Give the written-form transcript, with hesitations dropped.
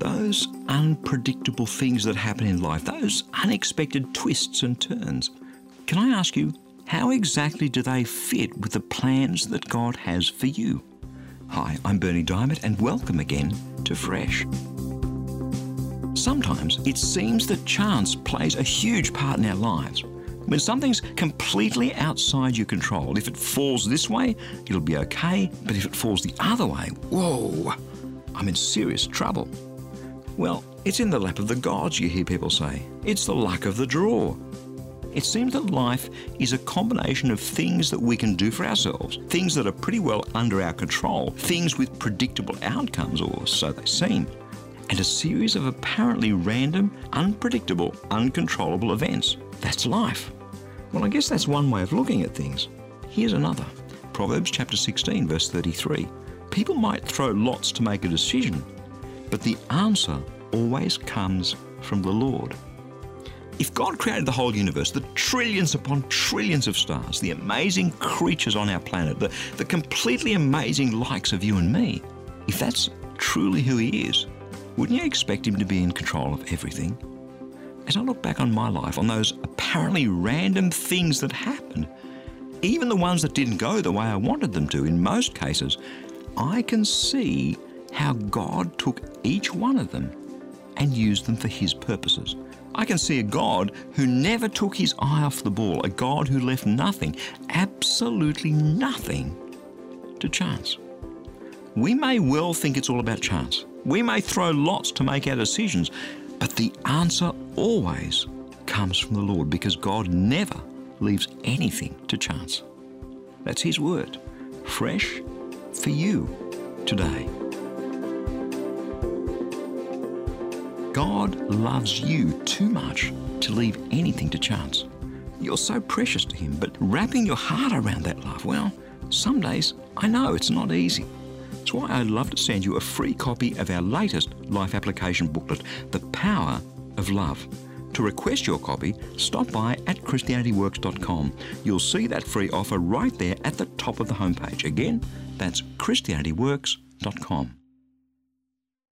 Those unpredictable things that happen in life, those unexpected twists and turns, can I ask you, how exactly do they fit with the plans that God has for you? Hi, I'm Berni Dymet, and welcome again to Fresh. Sometimes it seems that chance plays a huge part in our lives. When something's completely outside your control, if it falls this way, it'll be okay, but if it falls the other way, whoa, I'm in serious trouble. Well, it's in the lap of the gods, you hear people say. It's the luck of the draw. It seems that life is a combination of things that we can do for ourselves, things that are pretty well under our control, things with predictable outcomes, or so they seem, and a series of apparently random, unpredictable, uncontrollable events. That's life. Well, I guess that's one way of looking at things. Here's another. Proverbs chapter 16, verse 33. People might throw lots to make a decision, but the answer always comes from the Lord. If God created the whole universe, the trillions upon trillions of stars, the amazing creatures on our planet, the completely amazing likes of you and me, if that's truly who He is, wouldn't you expect Him to be in control of everything? As I look back on my life, on those apparently random things that happened, even the ones that didn't go the way I wanted them to, in most cases, I can see how God took each one of them and used them for His purposes. I can see a God who never took His eye off the ball, a God who left nothing, absolutely nothing, to chance. We may well think it's all about chance. We may throw lots to make our decisions, but the answer always comes from the Lord, because God never leaves anything to chance. That's His word, fresh for you today. God loves you too much to leave anything to chance. You're so precious to Him, but wrapping your heart around that love, well, some days I know it's not easy. That's why I'd love to send you a free copy of our latest life application booklet, The Power of Love. To request your copy, stop by at ChristianityWorks.com. You'll see that free offer right there at the top of the homepage. Again, that's ChristianityWorks.com.